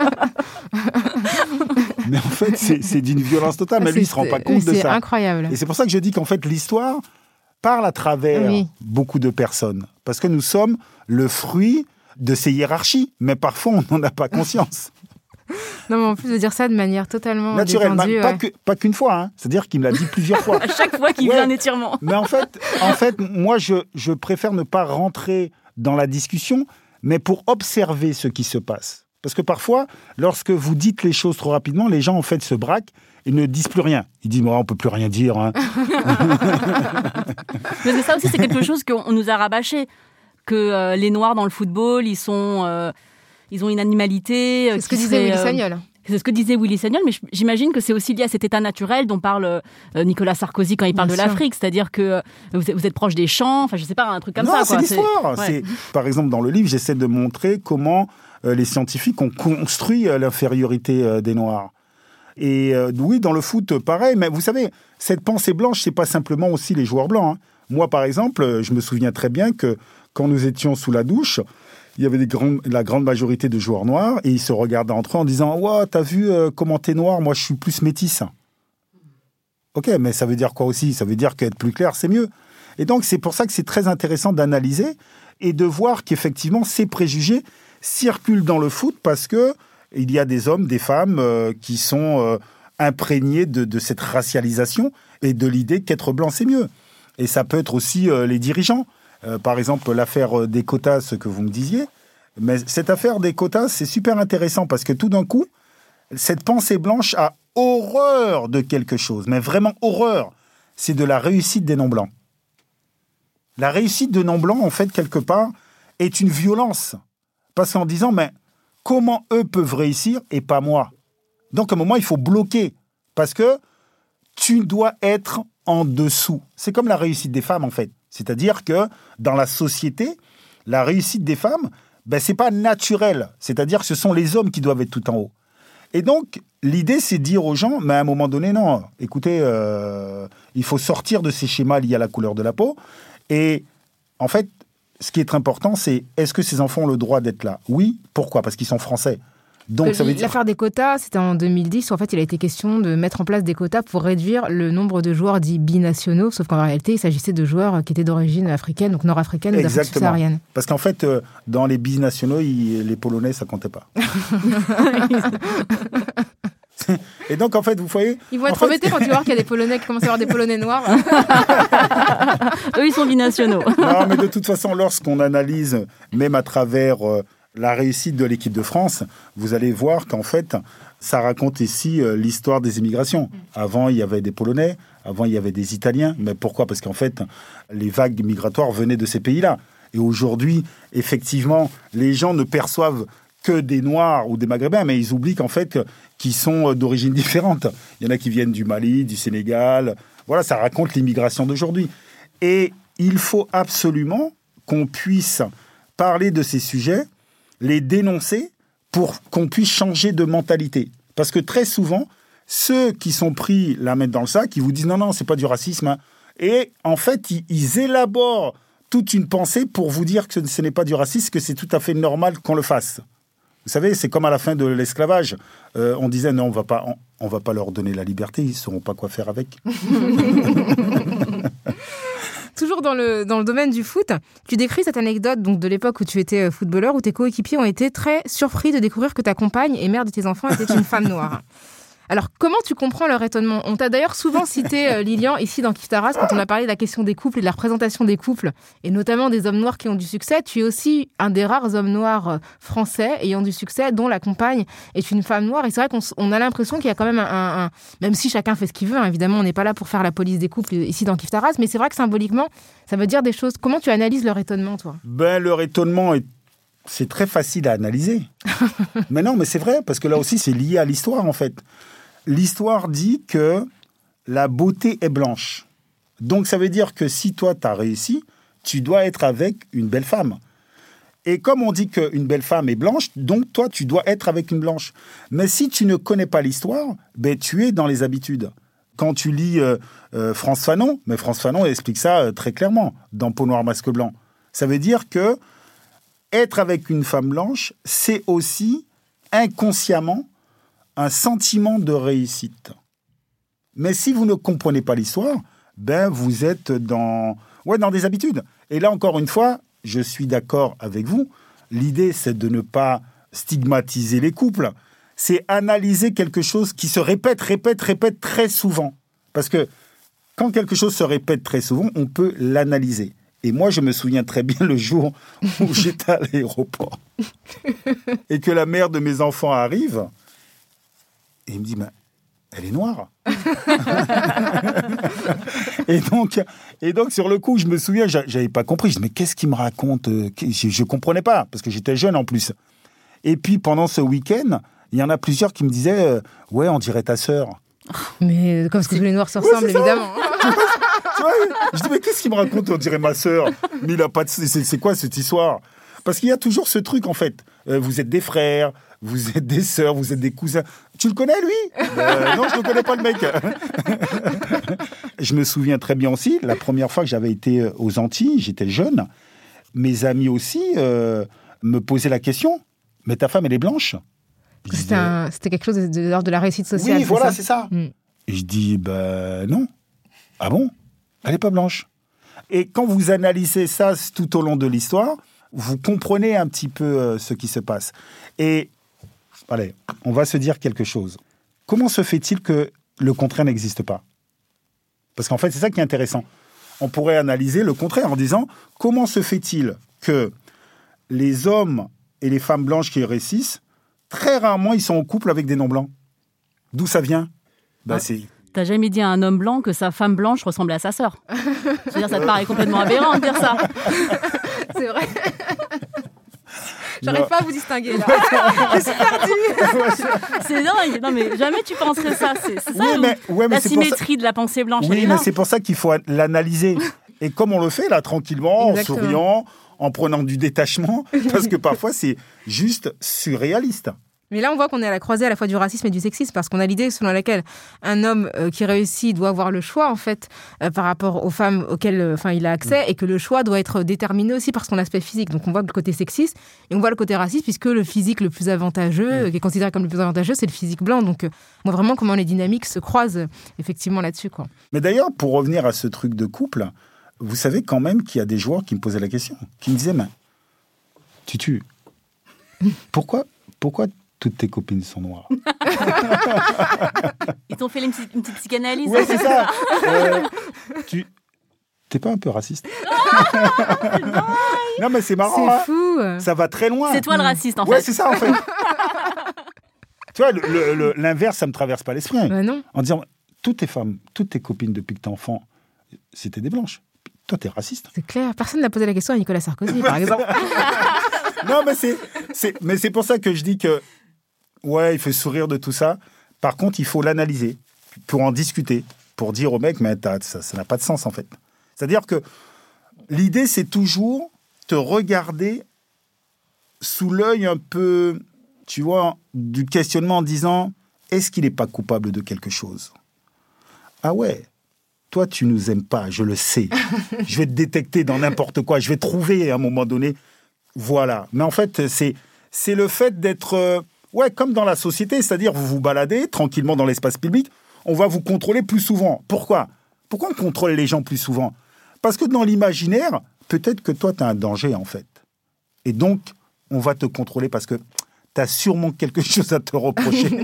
Mais en fait, c'est d'une violence totale. Mais lui, il ne se rend pas compte de ça. C'est incroyable. Et c'est pour ça que je dis qu'en fait, l'histoire parle à travers beaucoup de personnes. Parce que nous sommes le fruit de ces hiérarchies. Mais parfois, on n'en a pas conscience. Non, mais en plus de dire ça de manière totalement naturelle, détendue, pas qu'une fois. Hein. C'est-à-dire qu'il me l'a dit plusieurs fois. À chaque fois qu'il fait un étirement. Mais en fait, moi, je préfère ne pas rentrer dans la discussion, mais pour observer ce qui se passe. Parce que parfois, lorsque vous dites les choses trop rapidement, les gens, en fait, se braquent et ne disent plus rien. Ils disent, on ne peut plus rien dire. Hein. Mais ça aussi, c'est quelque chose qu'on nous a rabâché. Que les Noirs dans le football, ils sont ils ont une animalité. C'est ce que disait Willy Sagnol. C'est ce que disait Willy Sagnol, mais j'imagine que c'est aussi lié à cet état naturel dont parle Nicolas Sarkozy quand il parle de l'Afrique, c'est-à-dire que vous êtes proche des champs, enfin je sais pas, un truc comme ça. Non, c'est l'histoire. Ouais. Par exemple, dans le livre, j'essaie de montrer comment les scientifiques ont construit l'infériorité des Noirs. Et oui, dans le foot, pareil, mais vous savez, cette pensée blanche, c'est pas simplement aussi les joueurs blancs. Hein. Moi, par exemple, je me souviens très bien que quand nous étions sous la douche, il y avait la grande majorité de joueurs noirs et ils se regardaient entre eux en disant « Wow, t'as vu comment t'es noir, moi je suis plus métisse. » Ok, mais ça veut dire quoi aussi ? Ça veut dire qu'être plus clair, c'est mieux. Et donc, c'est pour ça que c'est très intéressant d'analyser et de voir qu'effectivement, ces préjugés circulent dans le foot parce que il y a des hommes, des femmes qui sont imprégnés de cette racialisation et de l'idée qu'être blanc, c'est mieux. Et ça peut être aussi les dirigeants. Par exemple, l'affaire des quotas, ce que vous me disiez. Mais cette affaire des quotas, c'est super intéressant parce que tout d'un coup, cette pensée blanche a horreur de quelque chose, mais vraiment horreur. C'est de la réussite des non-blancs. La réussite de non-blancs, en fait, quelque part, est une violence. Parce qu'en disant, mais comment eux peuvent réussir et pas moi ? Donc, à un moment, il faut bloquer. Parce que tu dois être en dessous. C'est comme la réussite des femmes, en fait. C'est-à-dire que dans la société, la réussite des femmes, c'est pas naturel. C'est-à-dire que ce sont les hommes qui doivent être tout en haut. Et donc, l'idée, c'est de dire aux gens, mais à un moment donné, non, écoutez, il faut sortir de ces schémas liés à la couleur de la peau. Et en fait, ce qui est important, c'est est-ce que ces enfants ont le droit d'être là ? Oui. Pourquoi ? Parce qu'ils sont français. Donc, ça veut dire... L'affaire des quotas, c'était en 2010 où en fait, il a été question de mettre en place des quotas pour réduire le nombre de joueurs dits binationaux, sauf qu'en réalité, il s'agissait de joueurs qui étaient d'origine africaine, donc nord-africaine ou d'Afrique subsaharienne. Parce qu'en fait, dans les binationaux, les Polonais, ça comptait pas. Et donc, en fait, vous voyez... Ils vont être embêtés quand tu vois qu'il y a des Polonais qui commencent à avoir des Polonais noirs. Eux, ils sont binationaux. Non, mais de toute façon, lorsqu'on analyse, même à travers... la réussite de l'équipe de France, vous allez voir qu'en fait, ça raconte ici l'histoire des immigrations. Avant, il y avait des Polonais, avant, il y avait des Italiens. Mais pourquoi ? Parce qu'en fait, les vagues migratoires venaient de ces pays-là. Et aujourd'hui, effectivement, les gens ne perçoivent que des Noirs ou des Maghrébins, mais ils oublient qu'en fait, qu'ils sont d'origine différente. Il y en a qui viennent du Mali, du Sénégal. Voilà, ça raconte l'immigration d'aujourd'hui. Et il faut absolument qu'on puisse parler de ces sujets, les dénoncer pour qu'on puisse changer de mentalité. Parce que très souvent, ceux qui sont pris la main dans le sac, ils vous disent non, c'est pas du racisme. Hein. Et en fait, ils élaborent toute une pensée pour vous dire que ce n'est pas du racisme, que c'est tout à fait normal qu'on le fasse. Vous savez, c'est comme à la fin de l'esclavage. On disait non, on va pas leur donner la liberté, ils ne sauront pas quoi faire avec. Toujours dans le domaine du foot, tu décris cette anecdote donc, de l'époque où tu étais footballeur, où tes coéquipiers ont été très surpris de découvrir que ta compagne et mère de tes enfants était une femme noire. Alors, comment tu comprends leur étonnement ? On t'a d'ailleurs souvent cité, Lilian, ici dans Kif Taras, quand on a parlé de la question des couples et de la représentation des couples, et notamment des hommes noirs qui ont du succès. Tu es aussi un des rares hommes noirs français ayant du succès, dont la compagne est une femme noire. Et c'est vrai qu'on a l'impression qu'il y a quand même même si chacun fait ce qu'il veut, hein, évidemment, on n'est pas là pour faire la police des couples ici dans Kif Taras, mais c'est vrai que symboliquement, ça veut dire des choses. Comment tu analyses leur étonnement, toi ? Leur étonnement c'est très facile à analyser. Mais non, mais c'est vrai, parce que là aussi, c'est lié à l'histoire, en fait. L'histoire dit que la beauté est blanche. Donc, ça veut dire que si toi, tu as réussi, tu dois être avec une belle femme. Et comme on dit qu'une belle femme est blanche, donc toi, tu dois être avec une blanche. Mais si tu ne connais pas l'histoire, tu es dans les habitudes. Quand tu lis France Fanon, mais France Fanon explique ça très clairement dans Peau noire, masque blanc. Ça veut dire que être avec une femme blanche, c'est aussi inconsciemment un sentiment de réussite. Mais si vous ne comprenez pas l'histoire, vous êtes dans des habitudes. Et là, encore une fois, je suis d'accord avec vous. L'idée, c'est de ne pas stigmatiser les couples. C'est analyser quelque chose qui se répète très souvent. Parce que quand quelque chose se répète très souvent, on peut l'analyser. Et moi, je me souviens très bien le jour où j'étais à l'aéroport et que la mère de mes enfants arrive. Et il me dit, elle est noire. et donc, sur le coup, je me souviens, j'avais pas compris. Je dis, mais qu'est-ce qu'il me raconte ? Je comprenais pas, parce que j'étais jeune en plus. Et puis, pendant ce week-end, il y en a plusieurs qui me disaient « Ouais, on dirait ta sœur. » Mais comme que tous les noirs se ressemblent, évidemment. Tu vois, je dis, mais qu'est-ce qu'il me raconte? On dirait ma sœur. Mais il a pas de... C'est quoi cette histoire? Parce qu'il y a toujours ce truc, en fait. Vous êtes des frères, vous êtes des sœurs, vous êtes des cousins. Tu le connais, lui? Non, je ne connais pas, le mec. Je me souviens très bien aussi, la première fois que j'avais été aux Antilles, j'étais jeune, mes amis aussi me posaient la question, mais ta femme, elle est blanche? C'était quelque chose de l'ordre de la réussite sociale. Oui, voilà, c'est ça. Et je dis, non. Ah bon? Elle n'est pas blanche. Et quand vous analysez ça tout au long de l'histoire, vous comprenez un petit peu ce qui se passe. Et, allez, on va se dire quelque chose. Comment se fait-il que le contraire n'existe pas? Parce qu'en fait, c'est ça qui est intéressant. On pourrait analyser le contraire en disant, comment se fait-il que les hommes et les femmes blanches qui réussissent, très rarement, ils sont en couple avec des non-blancs? D'où ça vient? C'est... T'as jamais dit à un homme blanc que sa femme blanche ressemblait à sa sœur? Je veux dire, ça te paraît complètement aberrant de dire ça. C'est vrai. J'arrive pas à vous distinguer, là. Je suis perdue. C'est dingue. Non, mais jamais tu penserais ça. C'est ça, mais la symétrie de la pensée blanche. Oui, mais c'est pour ça qu'il faut l'analyser. Et comme on le fait, là, tranquillement, Exactement. en souriant, en prenant du détachement, parce que parfois, c'est juste surréaliste. Mais là, on voit qu'on est à la croisée à la fois du racisme et du sexisme, parce qu'on a l'idée selon laquelle un homme qui réussit doit avoir le choix, en fait, par rapport aux femmes auxquelles il a accès, et que le choix doit être déterminé aussi par son aspect physique. Donc on voit le côté sexiste, et on voit le côté raciste, puisque le physique le plus avantageux, qui est considéré comme le plus avantageux, c'est le physique blanc. Donc on voit vraiment comment les dynamiques se croisent, effectivement, là-dessus, quoi. Mais d'ailleurs, pour revenir à ce truc de couple, vous savez quand même qu'il y a des joueurs qui me posaient la question, qui me disaient, mais Tutu, pourquoi toutes tes copines sont noires? Ils t'ont fait une petite psychanalyse. Ouais, c'est ça. T'es pas un peu raciste? Non, mais c'est marrant. C'est fou. Ça va très loin. C'est toi le raciste, en fait. Ouais, c'est ça, en fait. Tu vois, l'inverse, ça me traverse pas l'esprit. Non. En disant, toutes tes femmes, toutes tes copines depuis que t'es enfant, c'était des blanches. Toi, t'es raciste. C'est clair. Personne n'a posé la question à Nicolas Sarkozy, par exemple. Non, mais c'est pour ça que je dis que ouais, il faut sourire de tout ça. Par contre, il faut l'analyser pour en discuter, pour dire au mec, mais ça n'a pas de sens, en fait. C'est-à-dire que l'idée, c'est toujours te regarder sous l'œil un peu, tu vois, du questionnement en disant, est-ce qu'il n'est pas coupable de quelque chose? Ah ouais, toi, tu nous aimes pas, je le sais. Je vais te détecter dans n'importe quoi. Je vais trouver à un moment donné. Voilà. Mais en fait, c'est le fait d'être... ouais, comme dans la société, c'est-à-dire vous vous baladez tranquillement dans l'espace public, on va vous contrôler plus souvent. Pourquoi on contrôle les gens plus souvent? Parce que dans l'imaginaire, peut-être que toi, tu as un danger, en fait. Et donc, on va te contrôler parce que tu as sûrement quelque chose à te reprocher.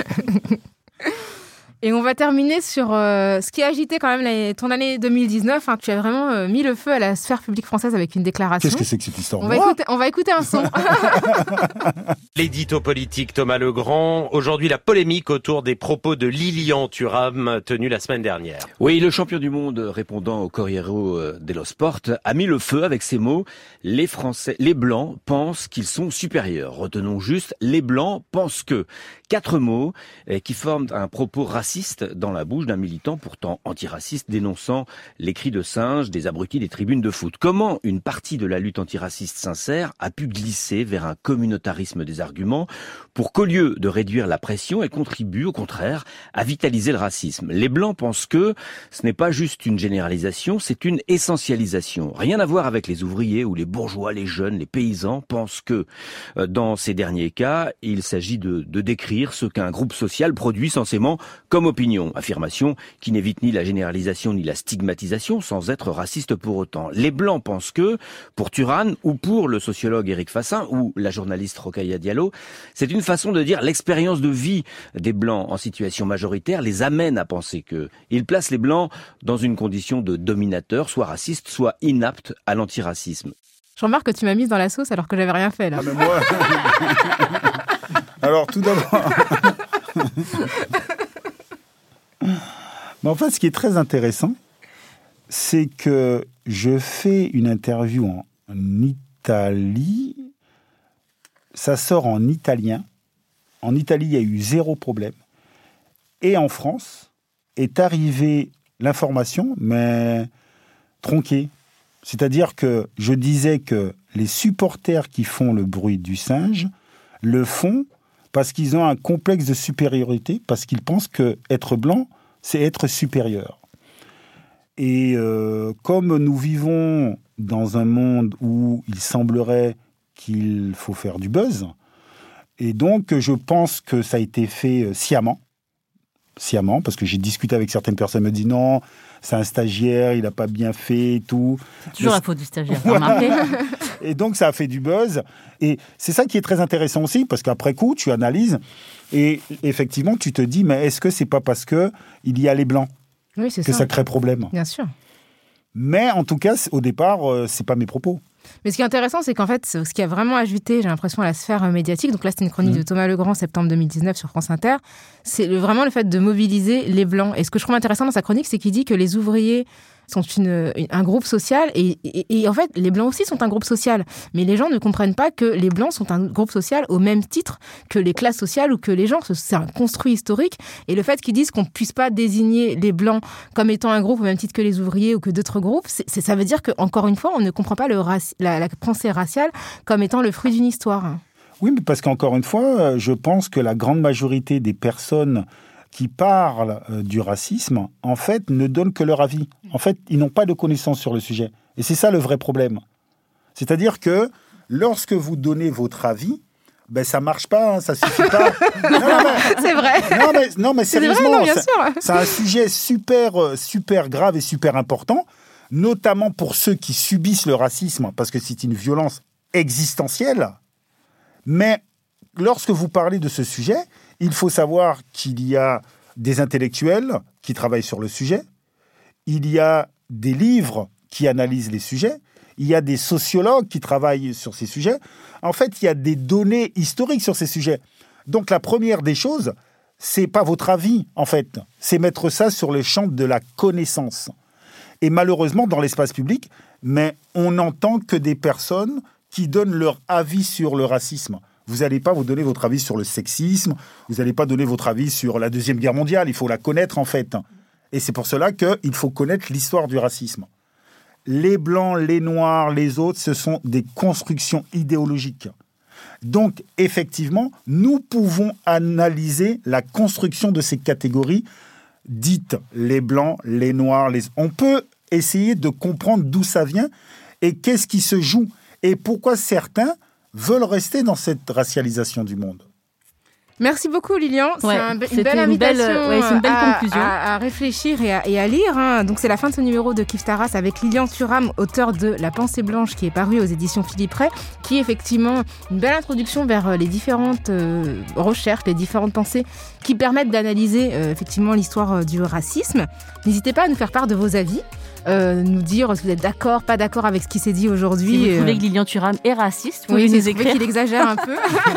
Et on va terminer sur ce qui a agité quand même ton année 2019. Tu as vraiment mis le feu à la sphère publique française avec une déclaration. Qu'est-ce que c'est que cette histoire? On va écouter un son. L'édito politique Thomas Legrand. Aujourd'hui, la polémique autour des propos de Lilian Thuram tenus la semaine dernière. Oui, le champion du monde répondant au Corriere dello Sport a mis le feu avec ces mots. Les Français, les Blancs pensent qu'ils sont supérieurs. Retenons juste, les Blancs pensent que. 4 mots qui forment un propos raciste dans la bouche d'un militant pourtant antiraciste dénonçant les cris de singe des abrutis des tribunes de foot. Comment une partie de la lutte antiraciste sincère a pu glisser vers un communautarisme des arguments pour qu'au lieu de réduire la pression, elle contribue au contraire à vitaliser le racisme. Les Blancs pensent que ce n'est pas juste une généralisation, c'est une essentialisation. Rien à voir avec les ouvriers ou les bourgeois, les jeunes, les paysans pensent que dans ces derniers cas, il s'agit de décrire ce qu'un groupe social produit censément comme opinion. Affirmation qui n'évite ni la généralisation ni la stigmatisation sans être raciste pour autant. Les Blancs pensent que, pour Thuram ou pour le sociologue Éric Fassin ou la journaliste Rokhaya Diallo, c'est une façon de dire l'expérience de vie des Blancs en situation majoritaire les amène à penser que. Ils placent les Blancs dans une condition de dominateur, soit raciste, soit inapte à l'antiracisme. Je remarque que tu m'as mise dans la sauce alors que j'avais rien fait là. Ah, mais moi... Alors, tout d'abord... Mais en fait, ce qui est très intéressant, c'est que je fais une interview en Italie ça sort en italien. En Italie, il y a eu 0 problème. Et en France, est arrivée l'information, mais tronquée. C'est-à-dire que je disais que les supporters qui font le bruit du singe le font parce qu'ils ont un complexe de supériorité, parce qu'ils pensent qu'être blanc, c'est être supérieur. Et comme nous vivons dans un monde où il semblerait qu'il faut faire du buzz, et donc je pense que ça a été fait sciemment, parce que j'ai discuté avec certaines personnes, me disent non, c'est un stagiaire, il n'a pas bien fait et tout. C'est toujours la faute du stagiaire, remarqué. Et donc ça a fait du buzz. Et c'est ça qui est très intéressant aussi, parce qu'après coup, tu analyses et effectivement, tu te dis, mais est-ce que c'est pas parce que il y a les blancs que ça crée problème ? Bien sûr. Mais en tout cas, au départ, c'est pas mes propos. Mais ce qui est intéressant, c'est qu'en fait, ce qui a vraiment ajouté, j'ai l'impression, à la sphère médiatique, donc là, c'était une chronique de Thomas Legrand, septembre 2019, sur France Inter, c'est vraiment le fait de mobiliser les Blancs. Et ce que je trouve intéressant dans sa chronique, c'est qu'il dit que les ouvriers sont un groupe social, et en fait, les Blancs aussi sont un groupe social. Mais les gens ne comprennent pas que les Blancs sont un groupe social au même titre que les classes sociales ou que les gens. C'est un construit historique. Et le fait qu'ils disent qu'on ne puisse pas désigner les Blancs comme étant un groupe au même titre que les ouvriers ou que d'autres groupes, ça veut dire qu'encore une fois, on ne comprend pas la pensée raciale comme étant le fruit d'une histoire. Oui, mais parce qu'encore une fois, je pense que la grande majorité des personnes qui parlent du racisme, en fait, ne donnent que leur avis. En fait, ils n'ont pas de connaissances sur le sujet. Et c'est ça le vrai problème. C'est-à-dire que lorsque vous donnez votre avis, ben ça marche pas, hein, ça suffit pas. C'est vrai. Non, mais sérieusement, c'est vrai, non, bien sûr. C'est un sujet super grave et super important, notamment pour ceux qui subissent le racisme, parce que c'est une violence existentielle. Mais lorsque vous parlez de ce sujet, il faut savoir qu'il y a des intellectuels qui travaillent sur le sujet, il y a des livres qui analysent les sujets, il y a des sociologues qui travaillent sur ces sujets. En fait, il y a des données historiques sur ces sujets. Donc la première des choses, c'est pas votre avis, en fait, c'est mettre ça sur le champ de la connaissance. Et malheureusement, dans l'espace public, mais on n'entend que des personnes qui donnent leur avis sur le racisme. Vous n'allez pas vous donner votre avis sur le sexisme, vous n'allez pas donner votre avis sur la Deuxième Guerre mondiale, il faut la connaître en fait. Et c'est pour cela qu'il faut connaître l'histoire du racisme. Les Blancs, les Noirs, les autres, ce sont des constructions idéologiques. Donc, effectivement, nous pouvons analyser la construction de ces catégories dites les Blancs, les Noirs, On peut essayer de comprendre d'où ça vient et qu'est-ce qui se joue et pourquoi certains veulent rester dans cette racialisation du monde. Merci beaucoup Lilian, c'est une belle invitation c'est une belle conclusion. À réfléchir et à lire. Hein. Donc c'est la fin de ce numéro de Kif Taras avec Lilian Thuram, auteur de La Pensée Blanche qui est paru aux éditions Philippe Ray, qui est effectivement une belle introduction vers les différentes recherches, les différentes pensées qui permettent d'analyser effectivement l'histoire du racisme. N'hésitez pas à nous faire part de vos avis. Nous dire si vous êtes d'accord, pas d'accord avec ce qui s'est dit aujourd'hui. Si vous trouvez que Lilian Thuram est raciste, vous pouvez nous écrire. Qu'il exagère un peu.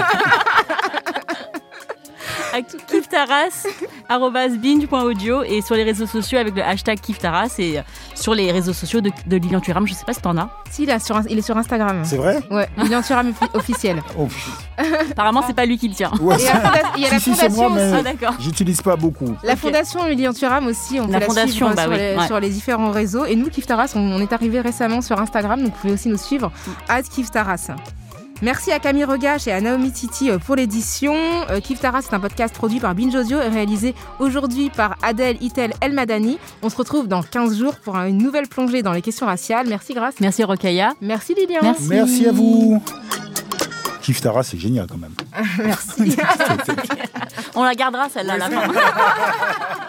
kiftaras@binge.audio et sur les réseaux sociaux avec le hashtag Kiftaras et sur les réseaux sociaux de Lilian Thuram. Je sais pas si t'en as. Si, il est sur Instagram. C'est vrai ? Ouais, Lilian Thuram officiel. Oh. Apparemment, c'est pas lui qui le tient. Ouais, et il y a la fondation c'est moi, mais ah, d'accord. J'utilise pas beaucoup. La fondation Lilian Thuram aussi, on peut la suivre sur les différents réseaux. Et nous, Kiftaras, on est arrivé récemment sur Instagram, donc vous pouvez aussi nous suivre @Kiftaras. Merci à Camille Regache et à Naomi Titi pour l'édition. Kif Taras, c'est un podcast produit par Binge Audio et réalisé aujourd'hui par Adèle Itel El Madani. On se retrouve dans 15 jours pour une nouvelle plongée dans les questions raciales. Merci Grace. Merci Rokhaya. Merci Lilian. Merci à vous. Kif Taras, c'est génial quand même. Merci. On la gardera celle-là à la fin.